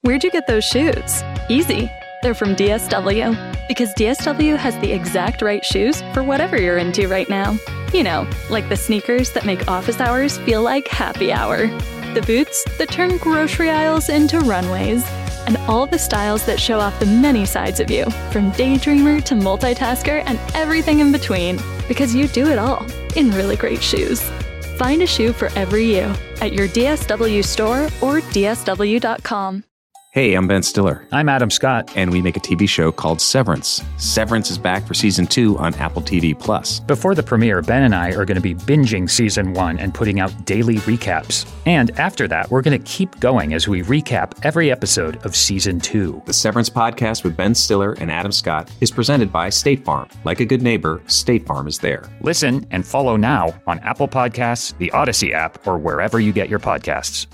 Where'd you get those shoes? Easy. They're from DSW. Because DSW has the exact right shoes for whatever you're into right now. You know, like the sneakers that make office hours feel like happy hour. The boots that turn grocery aisles into runways. And all the styles that show off the many sides of you, from daydreamer to multitasker and everything in between. Because you do it all in really great shoes. Find a shoe for every you at your DSW store or DSW.com. Hey, I'm Ben Stiller. I'm Adam Scott. And we make a TV show called Severance. Severance is back for Season 2 on Apple TV+. Before the premiere, Ben and I are going to be binging Season 1 and putting out daily recaps. And after that, we're going to keep going as we recap every episode of Season 2. The Severance podcast with Ben Stiller and Adam Scott is presented by State Farm. Like a good neighbor, State Farm is there. Listen and follow now on Apple Podcasts, the Odyssey app, or wherever you get your podcasts.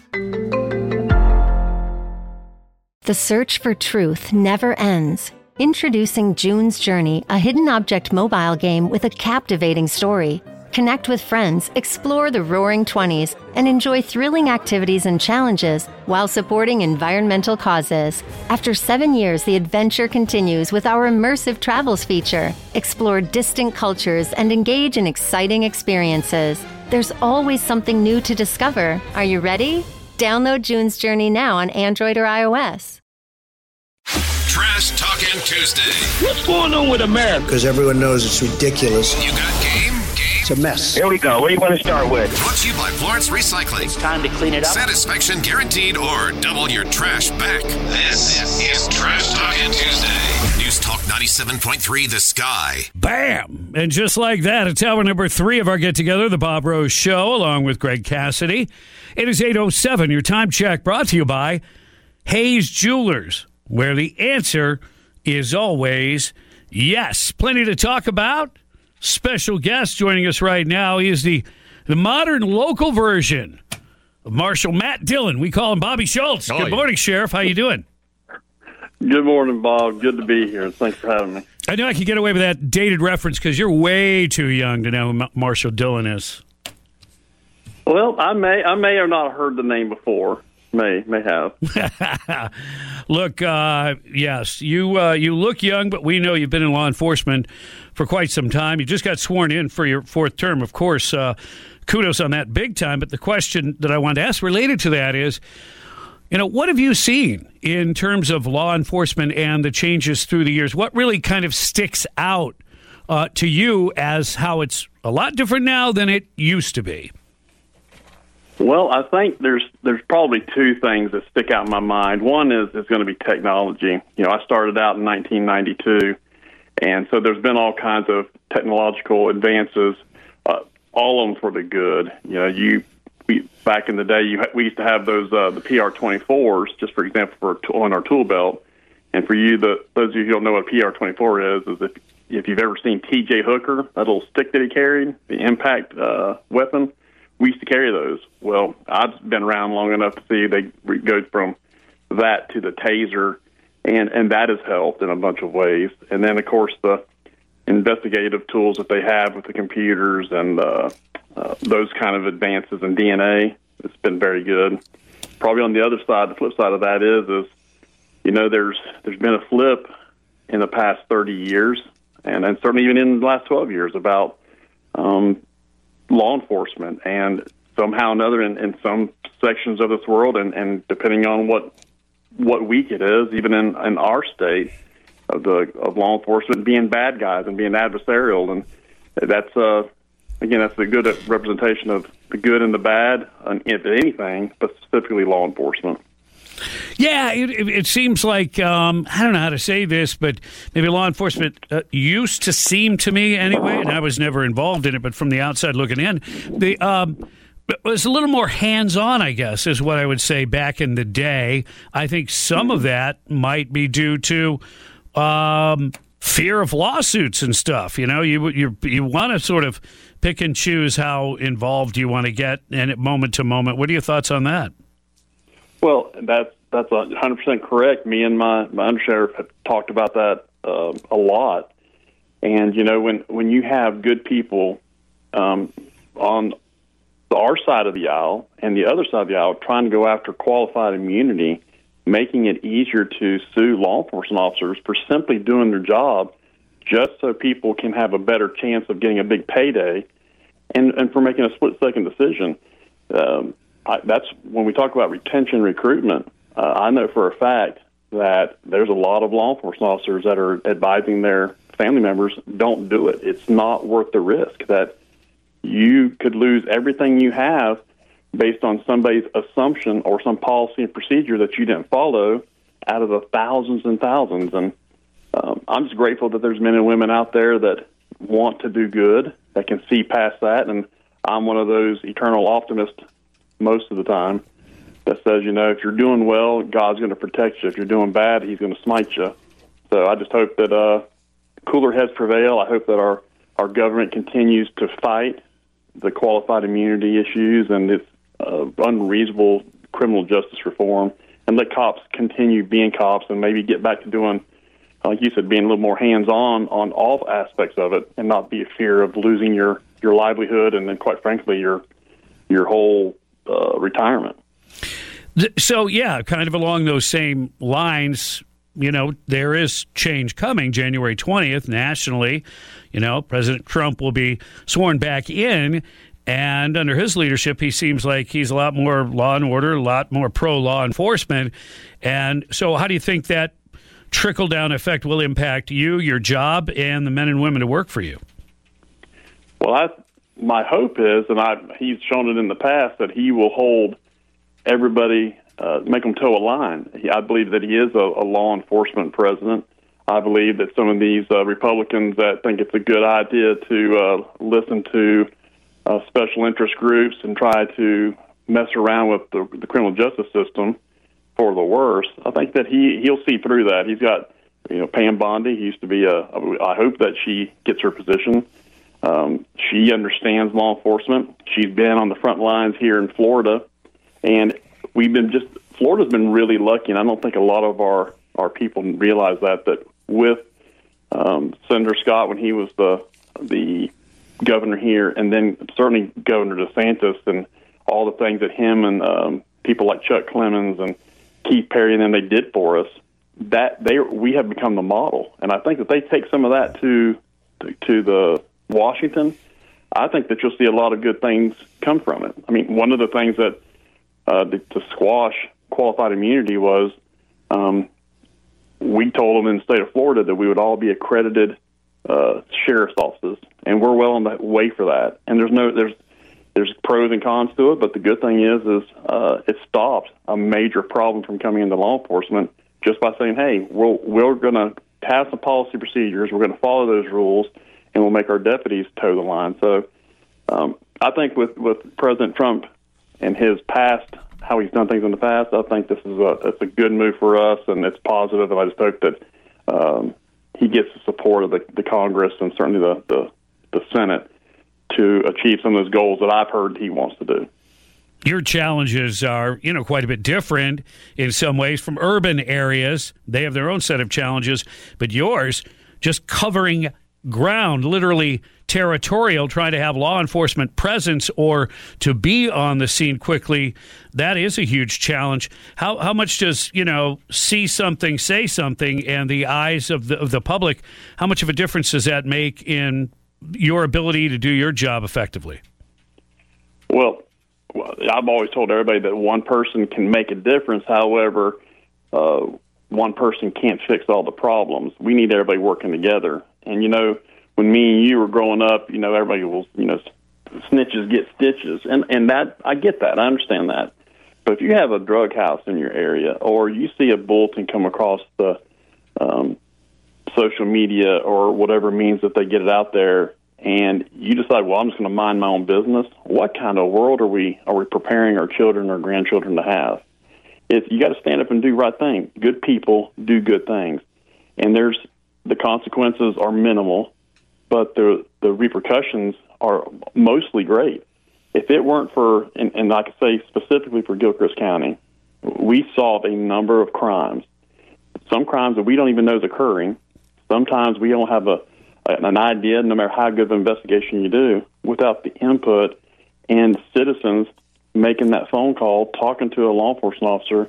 The search for truth never ends. Introducing June's Journey, a hidden object mobile game with a captivating story. Connect with friends, explore the Roaring 20s, and enjoy thrilling activities and challenges while supporting environmental causes. After 7 years, the adventure continues with our immersive travels feature. Explore distant cultures and engage in exciting experiences. There's always something new to discover. Are you ready? Download June's Journey now on Android or iOS. Trash Talking Tuesday. What's going on with America? Because everyone knows it's ridiculous. You got game? It's a mess. Here we go. What do you want to start with? Brought to you by Florence Recycling. It's time to clean it up. Satisfaction guaranteed or double your trash back. This is Trash Talking Tuesday. News Talk 97.3 The Sky. Bam! And just like that, it's hour number 3 of our get-together, The Bob Rose Show, along with Greg Cassidy. It is 8:07. Your time check brought to you by Hayes Jewelers, where the answer is always yes. Plenty to talk about. Special guest joining us right now. He is the modern local version of Marshal Matt Dillon. We call him Bobby Schultz. Good morning, Sheriff. How you doing? Good morning, Bob. Good to be here. Thanks for having me. I know I could get away with that dated reference because you're way too young to know who Marshal Dillon is. Well, I may have not heard the name before. May have. Look, yes, you look young, but we know you've been in law enforcement for quite some time. You just got sworn in for your 4th term, of course. Kudos on that big time. But the question that I wanted to ask related to that is, what have you seen in terms of law enforcement and the changes through the years? What really kind of sticks out to you as how it's a lot different now than it used to be? Well, I think there's probably 2 things that stick out in my mind. One is going to be technology. I started out in 1992, and so there's been all kinds of technological advances, all of them for the good. Back in the day, we used to have those the PR-24s, just for example, on our tool belt. And for you, those of you who don't know what a PR-24 is if you've ever seen T.J. Hooker, that little stick that he carried, the impact weapon. We used to carry those. Well, I've been around long enough to see they go from that to the taser, and that has helped in a bunch of ways. And then, of course, the investigative tools that they have with the computers and those kind of advances in DNA, it's been very good. Probably on the other side, the flip side of that is there's been a flip in the past 30 years, and certainly even in the last 12 years about law enforcement, and somehow or another in some sections of this world, and depending on what week it is, even in our state of law enforcement being bad guys and being adversarial, and that's a good representation of the good and the bad, if anything, but specifically law enforcement. Yeah, it seems like, I don't know how to say this, but maybe law enforcement used to seem to me anyway, and I was never involved in it, but from the outside looking in, it was a little more hands-on, I guess, is what I would say back in the day. I think some of that might be due to fear of lawsuits and stuff. You want to sort of pick and choose how involved you want to get, and at moment to moment. What are your thoughts on that? Well, that's 100% correct. Me and my undersheriff have talked about that a lot. And when you have good people on our side of the aisle and the other side of the aisle trying to go after qualified immunity, making it easier to sue law enforcement officers for simply doing their job just so people can have a better chance of getting a big payday and for making a split-second decision. That's when we talk about retention recruitment. I know for a fact that there's a lot of law enforcement officers that are advising their family members, don't do it. It's not worth the risk, that you could lose everything you have based on somebody's assumption or some policy and procedure that you didn't follow out of the thousands and thousands. And I'm just grateful that there's men and women out there that want to do good, that can see past that. And I'm one of those eternal optimists most of the time that says, if you're doing well, God's going to protect you. If you're doing bad, he's going to smite you. So I just hope that cooler heads prevail. I hope that our government continues to fight the qualified immunity issues and its unreasonable criminal justice reform, and let cops continue being cops and maybe get back to doing, like you said, being a little more hands-on on all aspects of it, and not be a fear of losing your livelihood and then, quite frankly, your whole retirement. So, yeah, kind of along those same lines, there is change coming January 20th nationally. President Trump will be sworn back in, and under his leadership, he seems like he's a lot more law and order, a lot more pro-law enforcement. And so how do you think that trickle-down effect will impact you, your job, and the men and women who work for you? Well, my hope is, and he's shown it in the past, that he will hold everybody, make them toe a line. I believe that he is a law enforcement president. I believe that some of these Republicans that think it's a good idea to listen to special interest groups and try to mess around with the criminal justice system for the worse, I think that he'll see through that. He's got, Pam Bondi. He used to be I hope that she gets her position. She understands law enforcement. She's been on the front lines here in Florida, and Florida's been really lucky, and I don't think a lot of our people realize that with Senator Scott when he was the governor here, and then certainly Governor DeSantis and all the things that him and people like Chuck Clemens and Keith Perry and them they did for us, we have become the model. And I think that they take some of that to the Washington. I think that you'll see a lot of good things come from it. I mean, one of the things that to squash qualified immunity was we told them in the state of Florida that we would all be accredited sheriff's offices, and we're well on the way for that. And there's pros and cons to it, but the good thing is it stopped a major problem from coming into law enforcement just by saying, hey, we're going to have some policy procedures, we're going to follow those rules, and we'll make our deputies toe the line. So I think with President Trump and his past, how he's done things in the past, I think this is it's a good move for us, and it's positive, and I just hope that he gets the support of the Congress and certainly the Senate to achieve some of those goals that I've heard he wants to do. Your challenges are, quite a bit different in some ways from urban areas. They have their own set of challenges, but yours just covering ground, literally territorial, trying to have law enforcement presence or to be on the scene quickly. That is a huge challenge. How much does, see something, say something, and the eyes of the public, how much of a difference does that make in your ability to do your job effectively? Well, I've always told everybody that one person can make a difference. However, one person can't fix all the problems. We need everybody working together. And, when me and you were growing up, everybody was, snitches get stitches. And that, I get that. I understand that. But if you have a drug house in your area, or you see a bulletin come across the social media or whatever means that they get it out there, and you decide, well, I'm just going to mind my own business, what kind of world are we preparing our children or grandchildren to have? You got to stand up and do right thing. Good people do good things. And the consequences are minimal, but the repercussions are mostly great. If it weren't for, and I could say specifically for Gilchrist County, we solve a number of crimes. Some crimes that we don't even know is occurring. Sometimes we don't have an idea, no matter how good of an investigation you do, without the input and citizens making that phone call, talking to a law enforcement officer,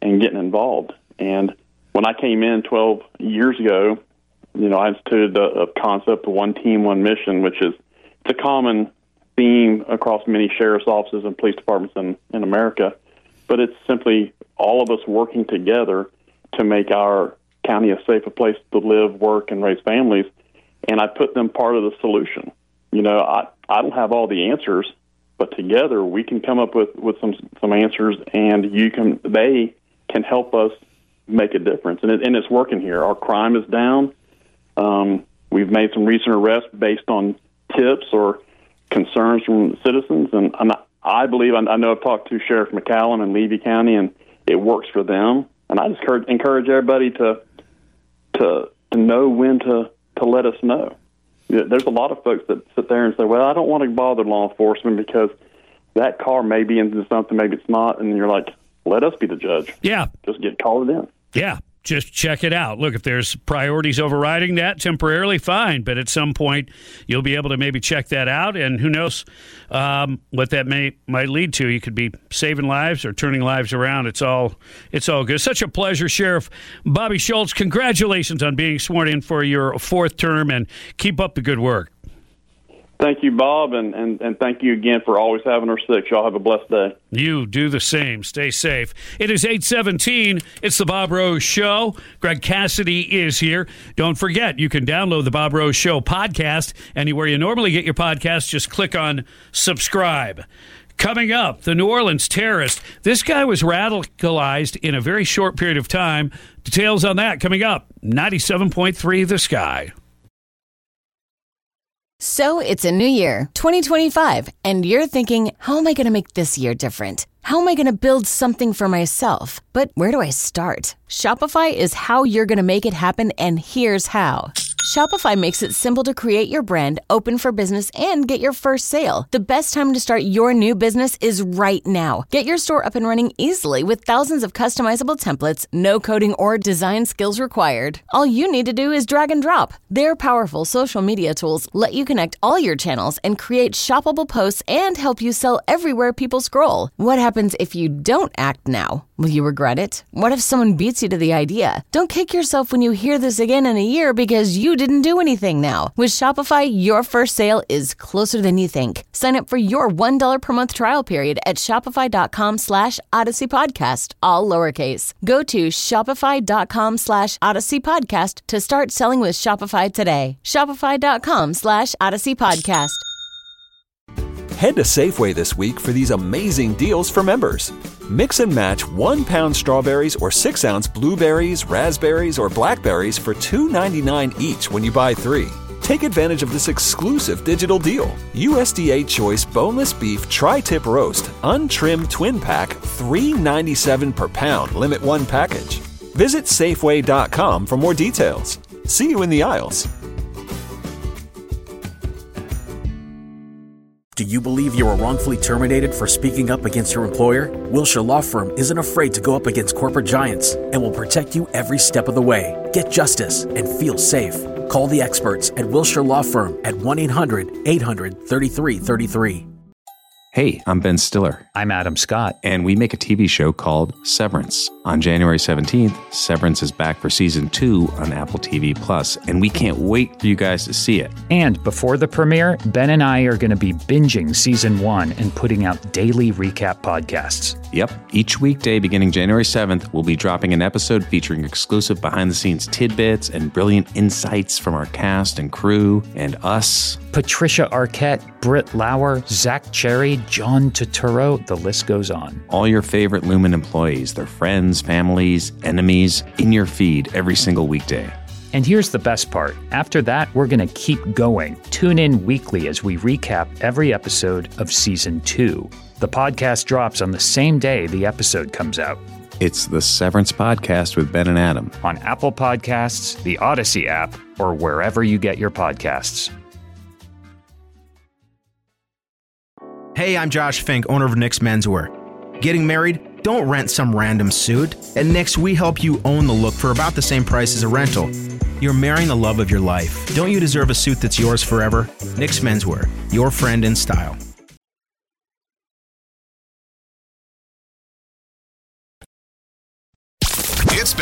and getting involved. And when I came in 12 years ago, I instituted a concept of one team, one mission, which is it's a common theme across many sheriff's offices and police departments in America. But it's simply all of us working together to make our county a safer place to live, work, and raise families. And I put them part of the solution. I don't have all the answers, but together we can come up with some answers, and they can help us make a difference. And it's working here. Our crime is down. We've made some recent arrests based on tips or concerns from citizens, and I believe, I know I've talked to Sheriff McCallum in Levy County, and it works for them. And I just encourage everybody to know when to let us know. There's a lot of folks that sit there and say, well, I don't want to bother law enforcement because that car may be into something, maybe it's not. And you're like, let us be the judge. Yeah. Just get called in. Yeah. Just check it out. Look, if there's priorities overriding that temporarily, fine. But at some point, you'll be able to maybe check that out. And who knows what that might lead to. You could be saving lives or turning lives around. It's all good. Such a pleasure, Sheriff Bobby Schultz. Congratulations on being sworn in for your fourth term, and keep up the good work. Thank you, Bob, and thank you again for always having our six. Y'all have a blessed day. You do the same. Stay safe. It is 8:17. It's the Bob Rose Show. Greg Cassidy is here. Don't forget, you can download the Bob Rose Show podcast anywhere you normally get your podcasts. Just click on subscribe. Coming up, the New Orleans terrorist. This guy was radicalized in a very short period of time. Details on that coming up. 97.3 The Sky. So it's a new year, 2025, and you're thinking, how am I going to make this year different? How am I going to build something for myself? But where do I start? Shopify is how you're going to make it happen, and here's how. Shopify makes it simple to create your brand, open for business, and get your first sale. The best time to start your new business is right now. Get your store up and running easily with thousands of customizable templates, no coding or design skills required. All you need to do is drag and drop. Their powerful social media tools let you connect all your channels and create shoppable posts and help you sell everywhere people scroll. What happens if you don't act now? Will you regret it? What if someone beats you to the idea? Don't kick yourself when you hear this again in a year because you didn't do anything now. With Shopify, your first sale is closer than you think. Sign up for your $1 per month trial period at shopify.com/Odyssey Podcast, all lowercase. Go to shopify.com/Odyssey Podcast to start selling with Shopify today. Shopify.com/Odyssey Podcast. Head to Safeway this week for these amazing deals for members. Mix and match 1 pound strawberries or 6 ounce blueberries, raspberries, or blackberries for $2.99 each when you buy 3. Take advantage of this exclusive digital deal. USDA Choice Boneless Beef Tri-Tip Roast, Untrimmed Twin Pack, $3.97 per pound, limit 1 package. Visit Safeway.com for more details. See you in the aisles. Do you believe you were wrongfully terminated for speaking up against your employer? Wilshire Law Firm isn't afraid to go up against corporate giants and will protect you every step of the way. Get justice and feel safe. Call the experts at Wilshire Law Firm at 1-800-800-3333. Hey, I'm Ben Stiller. I'm Adam Scott. And we make a TV show called Severance. On January 17th, Severance is back for season 2 on Apple TV+, and we can't wait for you guys to see it. And before the premiere, Ben and I are going to be binging season 1 and putting out daily recap podcasts. Yep. Each weekday beginning January 7th, we'll be dropping an episode featuring exclusive behind-the-scenes tidbits and brilliant insights from our cast and crew and us. Patricia Arquette, Britt Lauer, Zach Cherry, John Turturro, the list goes on. All your favorite Lumen employees, their friends, families, enemies, in your feed every single weekday. And here's the best part. After that, we're going to keep going. Tune in weekly as we recap every episode of Season 2. The podcast drops on the same day the episode comes out. It's the Severance Podcast with Ben and Adam. On Apple Podcasts, the Odyssey app, or wherever you get your podcasts. Hey, I'm Josh Fink, owner of Nick's Menswear. Getting married? Don't rent some random suit. At Nick's, we help you own the look for about the same price as a rental. You're marrying the love of your life. Don't you deserve a suit that's yours forever? Nick's Menswear, your friend in style.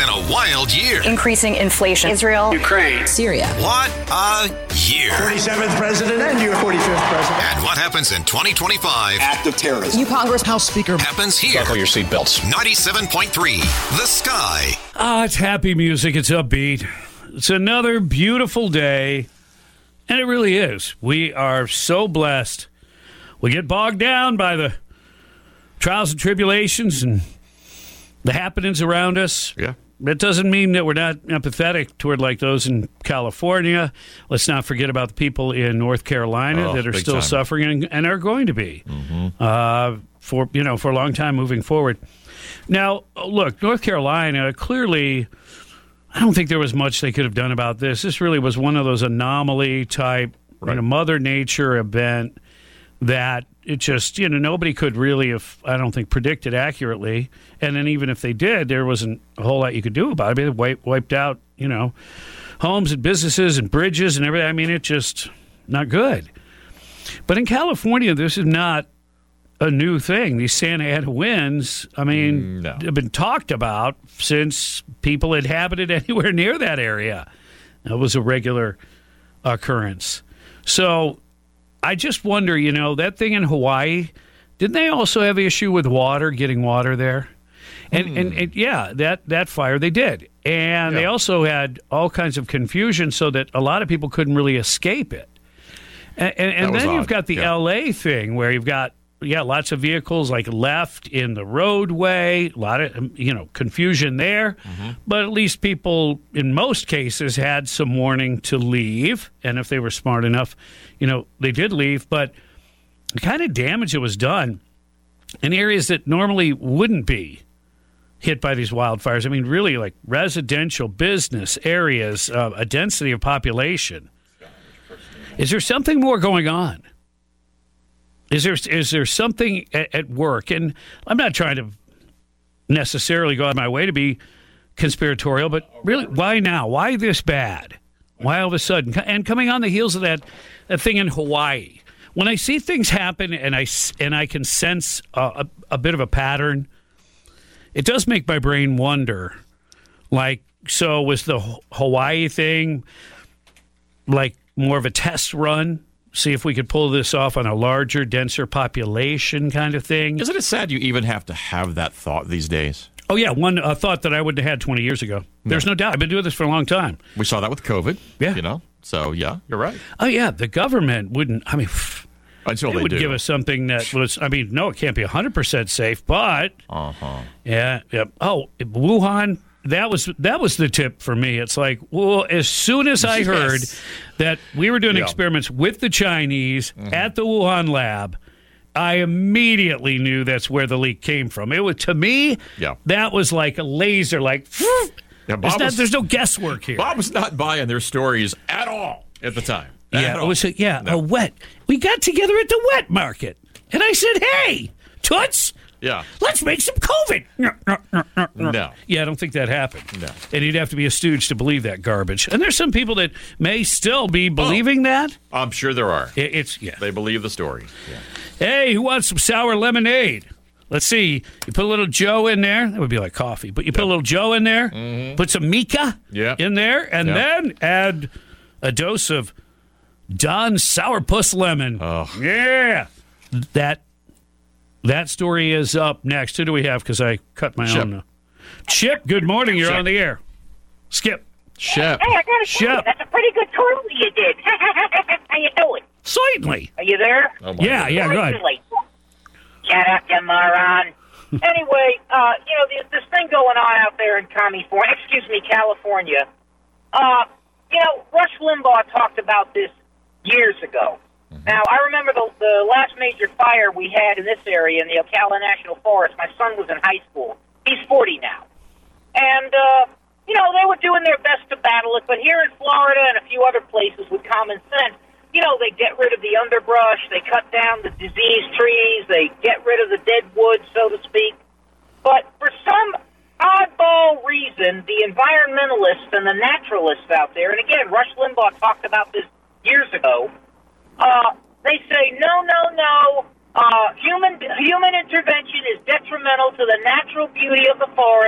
been a wild year. Increasing inflation. Israel. Ukraine. Syria. What a year. 47th president and your 45th president. And what happens in 2025? Act of terrorism. New Congress House Speaker. Happens here. Buckle your seatbelts. 97.3 The Sky. It's happy music. It's upbeat. It's another beautiful day. And it really is. We are so blessed. We get bogged down by the trials and tribulations and the happenings around us. Yeah. That doesn't mean that we're not empathetic toward like those in California. Let's not forget about the people in North Carolina that are still suffering and are going to be for a long time moving forward. Now, look, North Carolina, clearly, I don't think there was much they could have done about this. This really was one of those anomaly type, Mother Nature event that it just, nobody could really have, I don't think, predicted accurately. And then even if they did, there wasn't a whole lot you could do about it. It wiped out, homes and businesses and bridges and everything. I mean, it's just not good. But in California, this is not a new thing. These Santa Ana winds, have been talked about since people inhabited anywhere near that area. That was a regular occurrence. So I just wonder, that thing in Hawaii, didn't they also have an issue with water, getting water there? And that fire they did. And they also had all kinds of confusion so that a lot of people couldn't really escape it. And then you've got the L.A. thing where you've got, lots of vehicles like left in the roadway, a lot of, confusion there. Mm-hmm. But at least people, in most cases, had some warning to leave. And if they were smart enough, they did leave. But the kind of damage that was done in areas that normally wouldn't be hit by these wildfires, really like residential business areas, a density of population. Is there something more going on? Is there something at work? And I'm not trying to necessarily go out of my way to be conspiratorial, but really, why now? Why this bad? Why all of a sudden? And coming on the heels of that thing in Hawaii, when I see things happen and I can sense a bit of a pattern, it does make my brain wonder. Like, so was the Hawaii thing like more of a test run? See if we could pull this off on a larger, denser population kind of thing. Isn't it sad you even have to have that thought these days? Oh, yeah. One thought that I wouldn't have had 20 years ago. There's no doubt. I've been doing this for a long time. We saw that with COVID. Yeah. So, yeah, you're right. Oh, yeah. The government wouldn't, until they would do. give us something that was, no, it can't be 100% safe, but. Yeah. Oh, Wuhan. That was the tip for me. It's like, well, as soon as I heard that we were doing experiments with the Chinese at the Wuhan lab, I immediately knew that's where the leak came from. It was, to me, that was like a laser, like, there's no guesswork here. Bob was not buying their stories at all at the time. It was a wet. We got together at the wet market, and I said, hey, Toots. Yeah. Let's make some COVID. No. Yeah, I don't think that happened. No. And you'd have to be a stooge to believe that garbage. And there's some people that may still be believing that. I'm sure there are. They believe the story. Yeah. Hey, who wants some sour lemonade? Let's see. You put a little Joe in there. That would be like coffee. But you put a little Joe in there. Mm-hmm. Put some Mika in there. And then add a dose of Don Sourpuss Lemon. Oh. Yeah. That story is up next. Who do we have? Because I cut my own. Chip, good morning. You're on the air. Skip. Shep. Hey, I got to say, that's a pretty good twirl you did. How you doing? Certainly. Are you there? Oh yeah, go ahead. Shut up, you moron. Anyway, this thing going on out there in California. Rush Limbaugh talked about this years ago. Now, I remember the last major fire we had in this area in the Ocala National Forest. My son was in high school. He's 40 now. And, they were doing their best to battle it, but here in Florida and a few other places with common sense, they get rid of the underbrush, they cut down the diseased trees, they get rid of the dead wood, so to speak. But for some oddball reason, the environmentalists and the naturalists out there, and again, Rush Limbaugh talked about this years ago, they say, no, human intervention is detrimental to the natural beauty of the forest.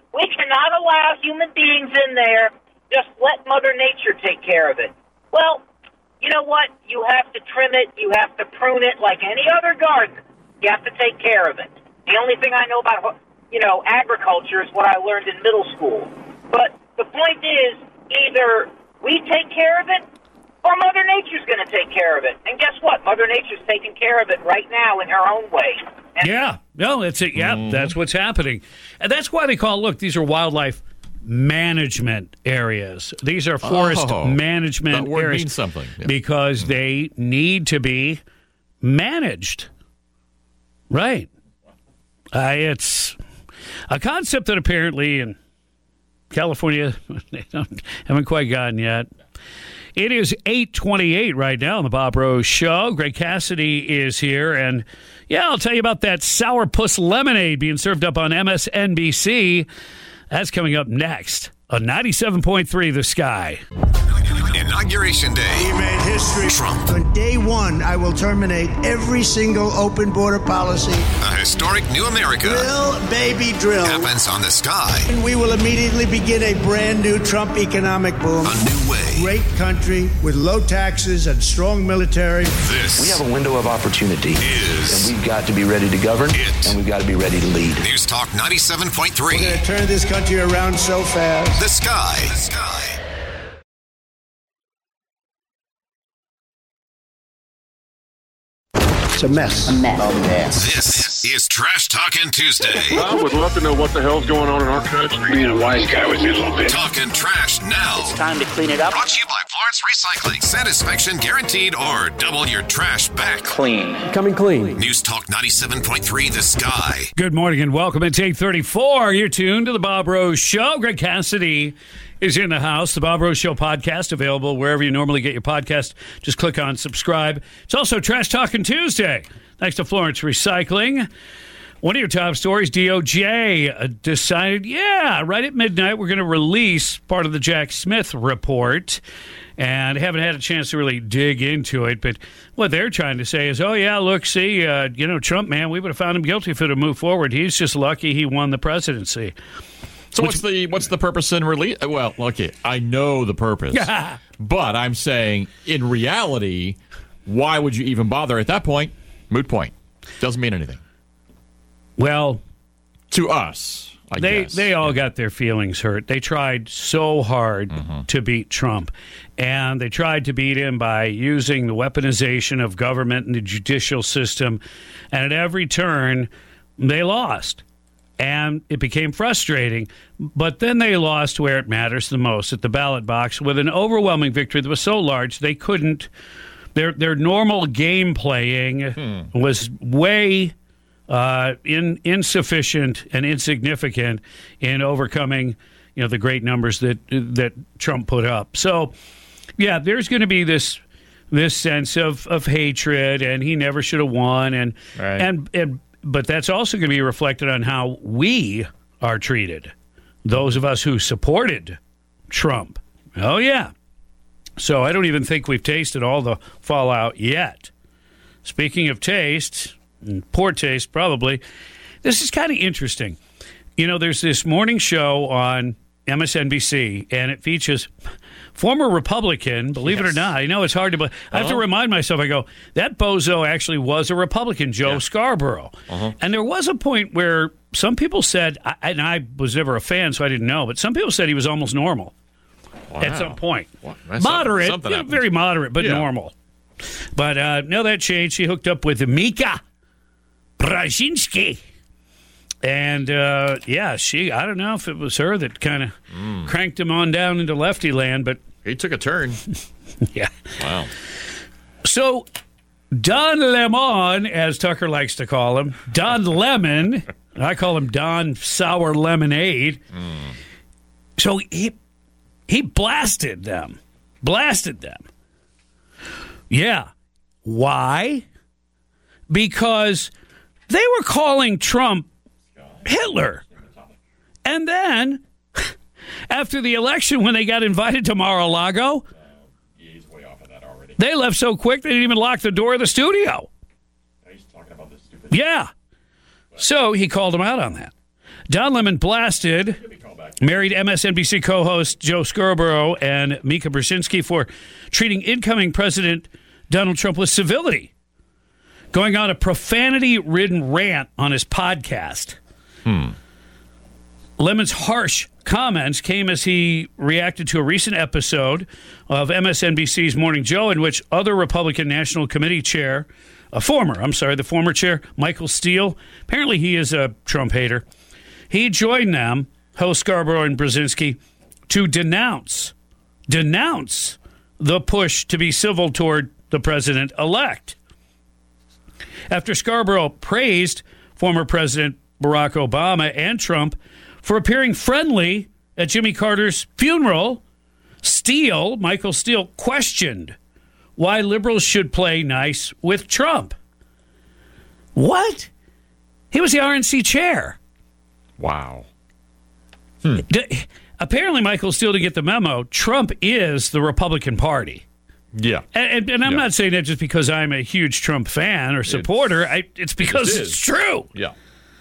We cannot allow human beings in there. Just let Mother Nature take care of it. Well, you know what? You have to trim it. You have to prune it like any other garden. You have to take care of it. The only thing I know about, agriculture is what I learned in middle school. But the point is, either we take care of it or Mother Nature's going to take care of it. And guess what? Mother Nature's taking care of it right now in her own way. That's it. Yeah, that's what's happening. And that's why they these are wildlife management areas. These are forest management that word areas means something. Yeah. because they need to be managed. Right. It's a concept that apparently in California they haven't quite gotten yet. It is 8:28 right now on the Bob Rose Show. Greg Cassidy is here, and I'll tell you about that sourpuss lemonade being served up on MSNBC. That's coming up next on 97.3 The Sky. Inauguration Day. He made history. Trump. On day one, I will terminate every single open border policy. A historic new America. Drill, baby, drill. Happens on The Sky. And we will immediately begin a brand new Trump economic boom. A new way. Great country with low taxes and strong military. We have a window of opportunity. And we've got to be ready to govern. And we've got to be ready to lead. News Talk 97.3. We're going to turn this country around so fast. The Sky. It's a mess. This is Trash Talkin' Tuesday. I would love to know what the hell's going on in our country. Being a wise guy with me a little bit. Talking trash now. It's time to clean it up. Brought to you by Florence Recycling. Satisfaction guaranteed or double your trash back. Clean. Coming clean. News Talk 97.3 The Sky. Good morning and welcome. It's 8:34. You're tuned to the Bob Rose Show. Greg Cassidy is in the house. The Bob Rose Show podcast available wherever you normally get your podcast. Just click on subscribe. It's also Trash Talking Tuesday. Thanks to Florence Recycling. One of your top stories, DOJ decided, right at midnight, we're going to release part of the Jack Smith report. And haven't had a chance to really dig into it. But what they're trying to say is, look, see, Trump, man, we would have found him guilty if it had moved forward. He's just lucky he won the presidency. So what's the purpose in release? Well, okay, I know the purpose, but I'm saying in reality, why would you even bother at that point? Moot point. Doesn't mean anything. Well, to us, I guess. They all got their feelings hurt. They tried so hard to beat Trump, and they tried to beat him by using the weaponization of government and the judicial system, and at every turn, they lost. And it became frustrating. But then they lost where it matters the most, at the ballot box, with an overwhelming victory that was so large they couldn't. Their normal game playing was way insufficient and insignificant in overcoming, the great numbers that Trump put up. So, there's going to be this sense of hatred, and he never should have won, and but that's also going to be reflected on how we are treated, those of us who supported Trump. Oh, yeah. So I don't even think we've tasted all the fallout yet. Speaking of taste, and poor taste probably, this is kind of interesting. There's this morning show on MSNBC, and it features former Republican, believe it or not. I know it's hard to believe. I have to remind myself, I go, that bozo actually was a Republican, Joe Scarborough. And there was a point where some people said, and I was never a fan, so I didn't know, but some people said he was almost normal at some point. Moderate, very moderate, but normal. But no, that changed. She hooked up with Mika Brzezinski. And, I don't know if it was her that kind of cranked him on down into lefty land, but... He took a turn. Yeah. Wow. So, Don Lemon, as Tucker likes to call him, Don Lemon, I call him Don Sour Lemonade. So, he blasted them. Yeah. Why? Because they were calling Trump Hitler. And then, after the election, when they got invited to Mar-a-Lago, they left so quick they didn't even lock the door of the studio. Yeah. So he called him out on that. Don Lemon blasted married MSNBC co-host Joe Scarborough and Mika Brzezinski for treating incoming President Donald Trump with civility, going on a profanity-ridden rant on his podcast. Lemon's harsh comments came as he reacted to a recent episode of MSNBC's Morning Joe in which other Republican National Committee chair, the former chair, Michael Steele, apparently he is a Trump hater, he joined them, host Scarborough and Brzezinski, to denounce the push to be civil toward the president-elect. After Scarborough praised former President Barack Obama and Trump for appearing friendly at Jimmy Carter's funeral, Michael Steele, questioned why liberals should play nice with Trump. What? He was the RNC chair. Wow. Apparently, Michael Steele didn't get the memo. Trump is the Republican Party. Yeah. And I'm not saying that just because I'm a huge Trump fan or supporter. It's because it's true. Yeah.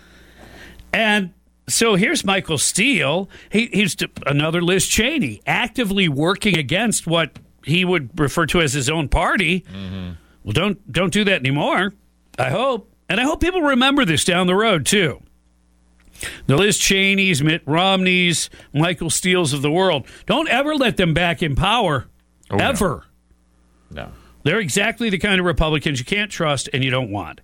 And so here's Michael Steele. He's another Liz Cheney, actively working against what he would refer to as his own party. Mm-hmm. Well, don't do that anymore, I hope. And I hope people remember this down the road, too. The Liz Cheneys, Mitt Romneys, Michael Steeles of the world. Don't ever let them back in power. Ever. No. They're exactly the kind of Republicans you can't trust and you don't want.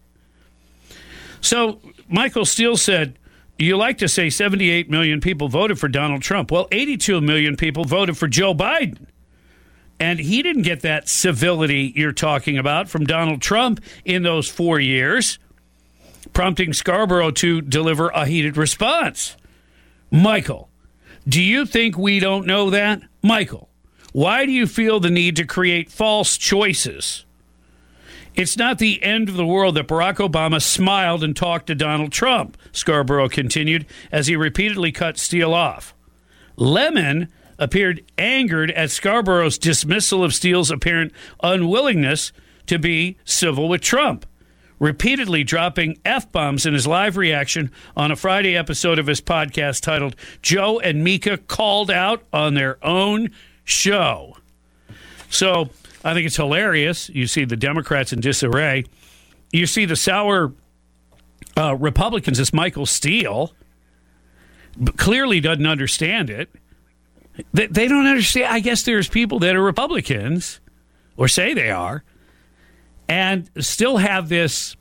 So Michael Steele said, you like to say 78 million people voted for Donald Trump. Well, 82 million people voted for Joe Biden. And he didn't get that civility you're talking about from Donald Trump in those 4 years, prompting Scarborough to deliver a heated response. Michael, do you think we don't know that? Michael, why do you feel the need to create false choices? It's not the end of the world that Barack Obama smiled and talked to Donald Trump, Scarborough continued as he repeatedly cut Steele off. Lemon appeared angered at Scarborough's dismissal of Steele's apparent unwillingness to be civil with Trump, repeatedly dropping F-bombs in his live reaction on a Friday episode of his podcast titled Joe and Mika Called Out on Their Own Show. So I think it's hilarious. You see the Democrats in disarray. You see the sour Republicans, as Michael Steele, clearly doesn't understand it. They don't understand. I guess there's people that are Republicans, or say they are, and still have this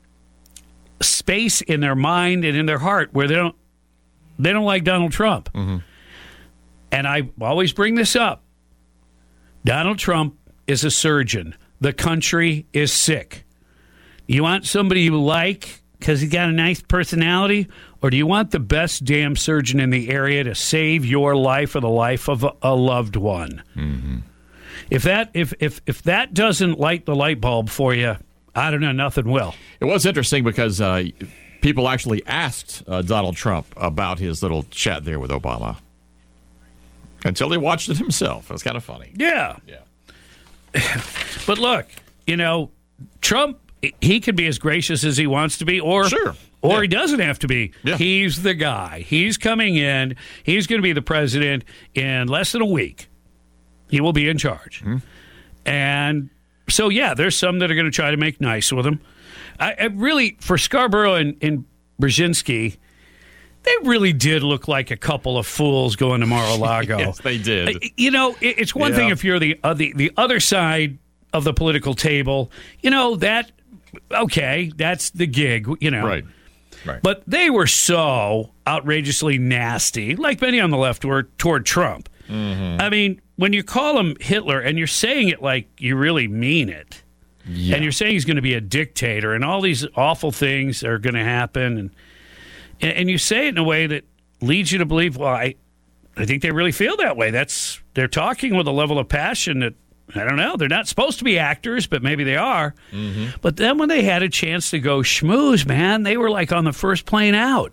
space in their mind and in their heart where they don't like Donald Trump. Mm-hmm. And I always bring this up. Donald Trump is a surgeon. The country is sick. You want somebody you like because he's got a nice personality, or do you want the best damn surgeon in the area to save your life or the life of a loved one? Mm-hmm. If that doesn't light the light bulb for you, I don't know, nothing will. It was interesting because people actually asked Donald Trump about his little chat there with Obama until he watched it himself. It was kind of funny. Yeah. But look, Trump, he can be as gracious as he wants to be, or he doesn't have to be. Yeah. He's the guy. He's coming in. He's going to be the president in less than a week. He will be in charge. Mm-hmm. And so, there's some that are going to try to make nice with him. I really, for Scarborough and Brzezinski, they really did look like a couple of fools going to Mar-a-Lago. Yes, they did. It's one thing if you're the other side of the political table. That's the gig. Right. But they were so outrageously nasty, like many on the left were toward Trump. Mm-hmm. I mean, when you call him Hitler and you're saying it like you really mean it, and you're saying he's going to be a dictator and all these awful things are going to happen, and you say it in a way that leads you to believe, well, I think they really feel that way. They're talking with a level of passion that, I don't know, they're not supposed to be actors, but maybe they are. Mm-hmm. But then when they had a chance to go schmooze, man, they were like on the first plane out.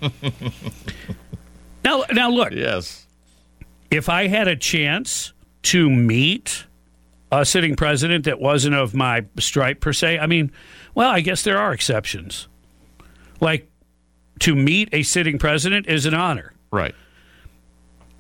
Now look. Yes. If I had a chance to meet a sitting president that wasn't of my stripe per se, I guess there are exceptions. Like, to meet a sitting president is an honor. Right.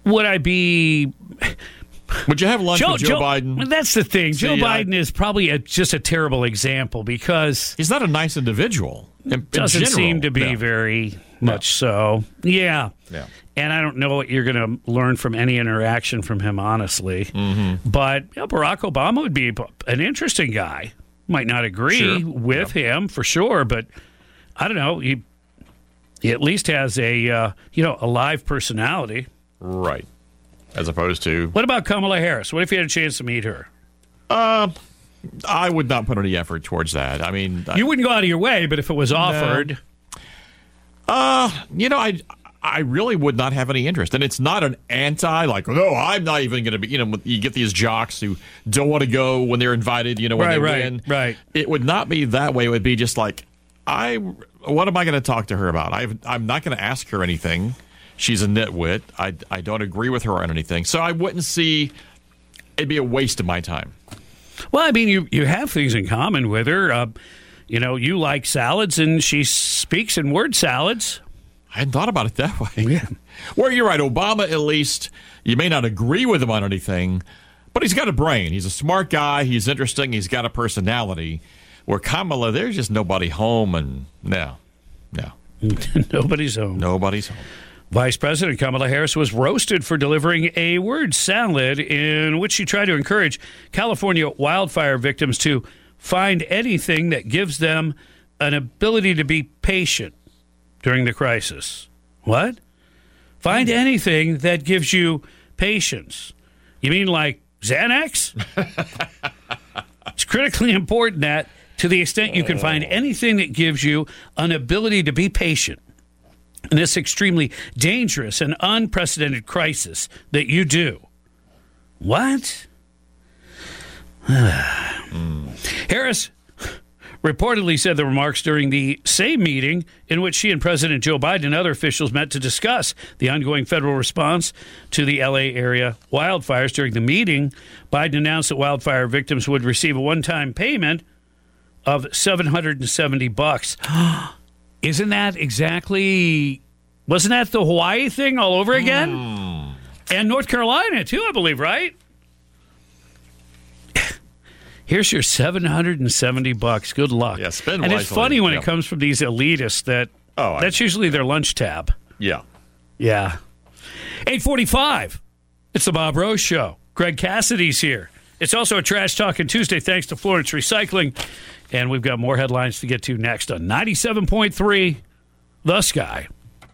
Would I be... Would you have lunch with Joe Biden? That's the thing. Joe Biden is probably just a terrible example because... He's not a nice individual. Doesn't seem to be very much so. Yeah. And I don't know what you're going to learn from any interaction from him, honestly. Mm-hmm. But Barack Obama would be an interesting guy. Might not agree with him for sure, but I don't know. He at least has a live personality. Right. As opposed to... What about Kamala Harris? What if you had a chance to meet her? I would not put any effort towards that. I mean... You wouldn't go out of your way, but if it was offered... I really would not have any interest. And it's not an anti, like, no, I'm not even going to be... you get these jocks who don't want to go when they're invited, when they win. Right. It would not be that way. It would be just like, what am I going to talk to her about? I'm not going to ask her anything. She's a nitwit. I don't agree with her on anything. So I wouldn't see... It'd be a waste of my time. Well, I mean, you have things in common with her. You like salads, and she speaks in word salads. I hadn't thought about it that way. Yeah. Well, you're right. Obama, at least, you may not agree with him on anything, but he's got a brain. He's a smart guy. He's interesting. He's got a personality. Where Kamala, there's just nobody home, and no. Nobody's home. Nobody's home. Vice President Kamala Harris was roasted for delivering a word salad in which she tried to encourage California wildfire victims to find anything that gives them an ability to be patient during the crisis. What? Find anything that gives you patience. You mean like Xanax? It's critically important that to the extent you can find anything that gives you an ability to be patient in this extremely dangerous and unprecedented crisis that you do. What? Harris reportedly said the remarks during the same meeting in which she and President Joe Biden and other officials met to discuss the ongoing federal response to the L.A. area wildfires. During the meeting, Biden announced that wildfire victims would receive a one-time payment of $770. Isn't that exactly... Wasn't that the Hawaii thing all over again? And North Carolina, too, I believe, right? Here's your $770. Good luck. Yeah, spend and wisely. It's funny when it comes from these elitists that that's usually their lunch tab. Yeah. 8:45. It's the Bob Rose Show. Greg Cassidy's here. It's also a Trash Talking Tuesday thanks to Florence Recycling. And we've got more headlines to get to next on 97.3 The Sky.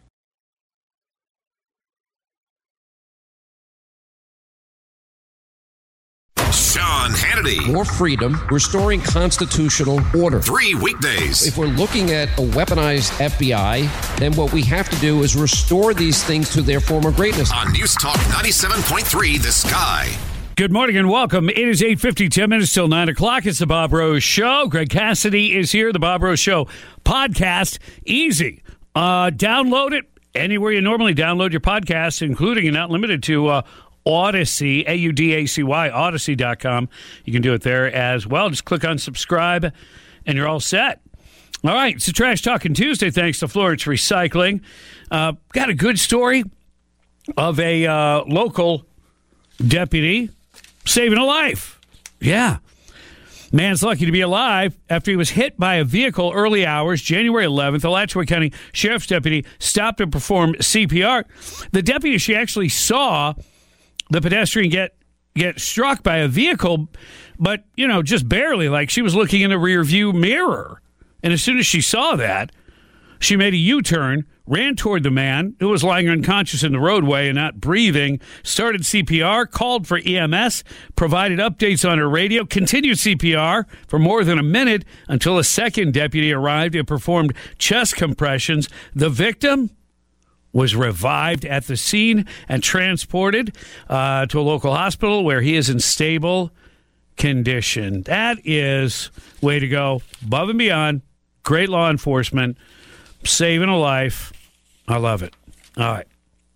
Sean Hannity. More freedom, restoring constitutional order. 3 weekdays. If we're looking at a weaponized FBI, then what we have to do is restore these things to their former greatness. On News Talk 97.3 The Sky. Good morning and welcome. It is 8:50, 10 minutes till 9 o'clock. It's the Bob Rose Show. Greg Cassidy is here. The Bob Rose Show podcast. Easy. Download it anywhere you normally download your podcasts, including and not limited to Odyssey, AUDACY, Odyssey.com. You can do it there as well. Just click on subscribe and you're all set. All right. It's a Trash Talking Tuesday thanks to Florence Recycling. Got a good story of a local deputy saving a life. Yeah. Man's lucky to be alive after he was hit by a vehicle early hours, January 11th. Alachua County Sheriff's deputy stopped to perform CPR. The deputy, she actually saw the pedestrian get struck by a vehicle, but, just barely, like she was looking in the rear view mirror. And as soon as she saw that, she made a U-turn, ran toward the man who was lying unconscious in the roadway and not breathing, started CPR, called for EMS, provided updates on her radio, continued CPR for more than a minute until a second deputy arrived and performed chest compressions. The victim was revived at the scene and transported to a local hospital where he is in stable condition. That is way to go. Above and beyond. Great law enforcement. Saving a life. I love it. All right.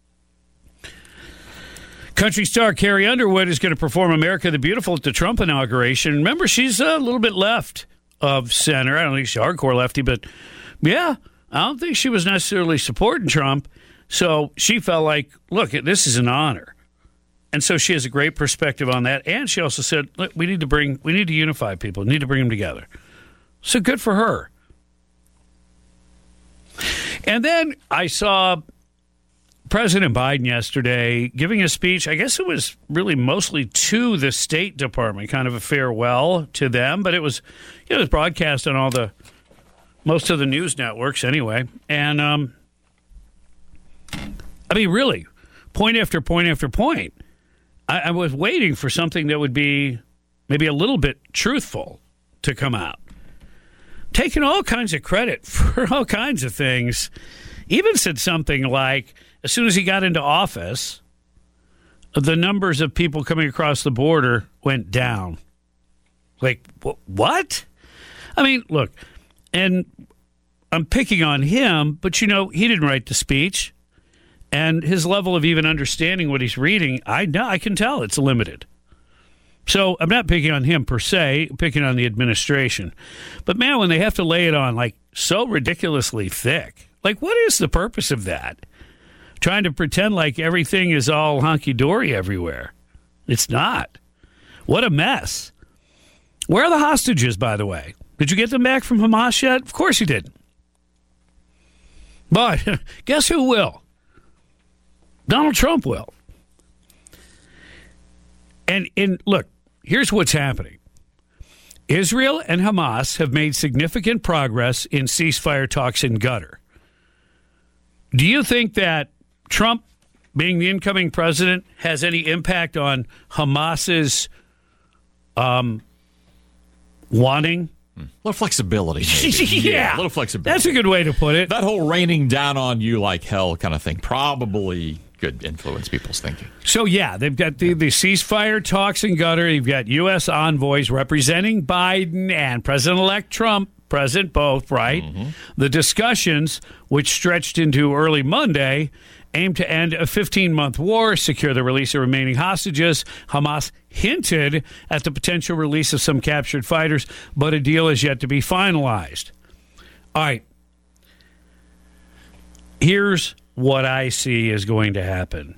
Country star Carrie Underwood is going to perform America the Beautiful at the Trump inauguration. Remember, she's a little bit left of center. I don't think she's hardcore lefty, but yeah, I don't think she was necessarily supporting Trump So she felt like, look, this is an honor. And so she has a great perspective on that. And she also said, look, we need to unify people. We need to bring them together. So good for her. And then I saw President Biden yesterday giving a speech. I guess it was really mostly to the State Department, kind of a farewell to them. But it was broadcast on most of the news networks anyway. And, I mean, really, point after point after point. I was waiting for something that would be maybe a little bit truthful to come out. Taking all kinds of credit for all kinds of things. Even said something like, as soon as he got into office, the numbers of people coming across the border went down. Like, what? I mean, look, and I'm picking on him, but, he didn't write the speech. And his level of even understanding what he's reading, I can tell it's limited. So I'm not picking on him per se, picking on the administration. But, man, when they have to lay it on, like, so ridiculously thick, like, what is the purpose of that? Trying to pretend like everything is all hunky-dory everywhere. It's not. What a mess. Where are the hostages, by the way? Did you get them back from Hamas yet? Of course you didn't. But guess who will? Donald Trump will. And look, here's what's happening. Israel and Hamas have made significant progress in ceasefire talks in Qatar. Do you think that Trump, being the incoming president, has any impact on Hamas's wanting? A little flexibility, maybe. Yeah. A little flexibility. That's a good way to put it. That whole raining down on you like hell kind of thing probably could influence people's thinking. So, yeah, they've got the ceasefire talks in Qatar. You've got U.S. envoys representing Biden and President-elect Trump, present both, right? Mm-hmm. The discussions, which stretched into early Monday, aim to end a 15-month war, secure the release of remaining hostages. Hamas hinted at the potential release of some captured fighters, but a deal is yet to be finalized. All right. Here's what I see is going to happen.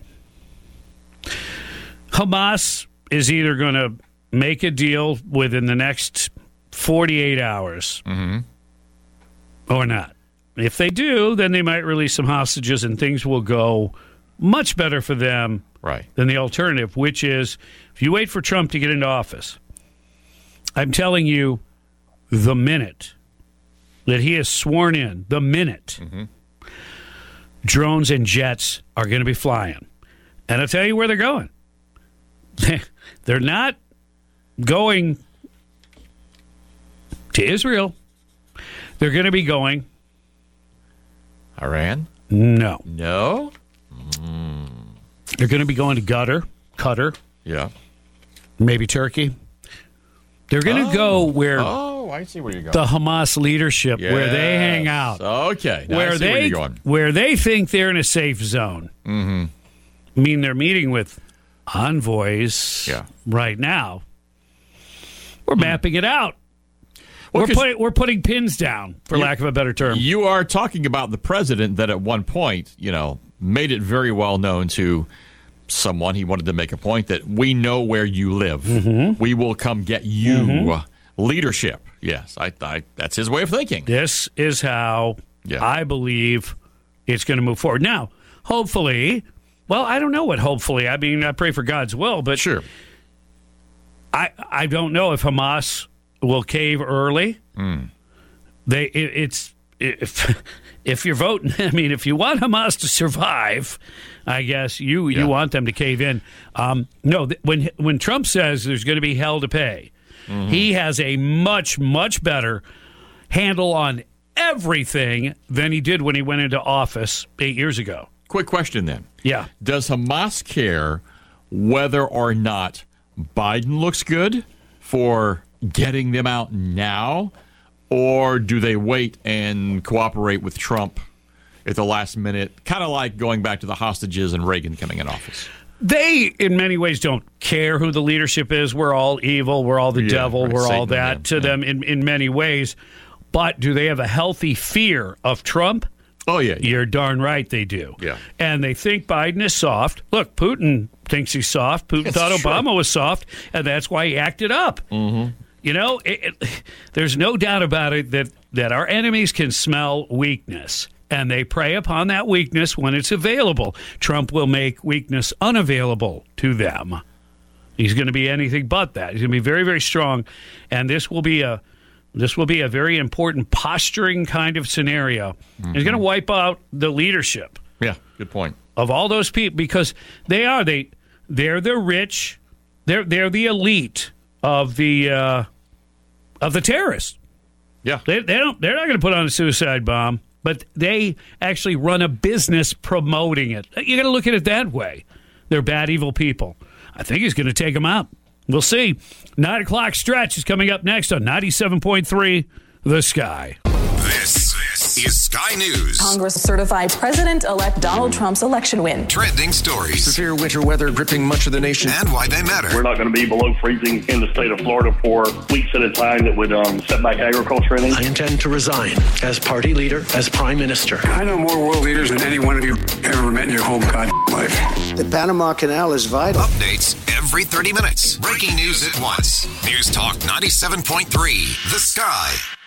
Hamas is either going to make a deal within the next 48 hours or not. If they do, then they might release some hostages and things will go much better for them than the alternative, which is if you wait for Trump to get into office, I'm telling you, the minute that he is sworn in, the minute drones and jets are going to be flying. And I'll tell you where they're going. They're not going to Israel. They're going to be going Iran? No. No? They're going to be going to Qatar. Yeah. Maybe Turkey. They're going to go where I see where you're going. The Hamas leadership, where they hang out. Okay. Now where I see where you're going. Where they think they're in a safe zone. I mean, they're meeting with envoys right now. We're mapping it out. Well, we're putting pins down, for lack of a better term. You are talking about the president that at one point, made it very well known to someone. He wanted to make a point that we know where you live. We will come get you. Leadership. Yes, I that's his way of thinking. This is how I believe it's going to move forward. Now, hopefully, well, I don't know what hopefully. I mean, I pray for God's will, but sure. I don't know if Hamas will cave early. If you're voting, I mean, if you want Hamas to survive, I guess you want them to cave in. No, when Trump says there's going to be hell to pay, he has a much, much better handle on everything than he did when he went into office 8 years ago. Quick question then. Yeah. Does Hamas care whether or not Biden looks good for getting them out now, or do they wait and cooperate with Trump at the last minute, kind of like going back to the hostages and Reagan coming in office? They, in many ways, don't care who the leadership is. We're all evil. We're all the devil. We're Satan all that to them in many ways. But do they have a healthy fear of Trump? Oh, yeah. You're darn right they do. Yeah. And they think Biden is soft. Look, Putin thinks he's soft. Putin thought Obama was soft, and that's why he acted up. Mm-hmm. You know, there's no doubt about it that our enemies can smell weakness, and they prey upon that weakness when it's available. Trump will make weakness unavailable to them. He's going to be anything but that. He's going to be very, very strong, and this will be a very important posturing kind of scenario. Mm-hmm. He's going to wipe out the leadership. Yeah, good point. Of all those people, because they're the rich, they're the elite of the terrorists. Yeah, they're not going to put on a suicide bomb, but they actually run a business promoting it. You got to look at it that way. They're bad, evil people. I think he's going to take them out. We'll see. 9 o'clock stretch is coming up next on 97.3 The Sky. This is Sky News. Congress certified President-elect Donald Trump's election win. Trending stories. Severe winter weather gripping much of the nation. And why they matter. We're not going to be below freezing in the state of Florida for weeks at a time that would set back agriculture. I intend to resign as party leader, as prime minister. I know more world leaders than any one of you ever met in your whole life. The Panama Canal is vital. Updates every 30 minutes. Breaking news at once. News Talk 97.3 The Sky.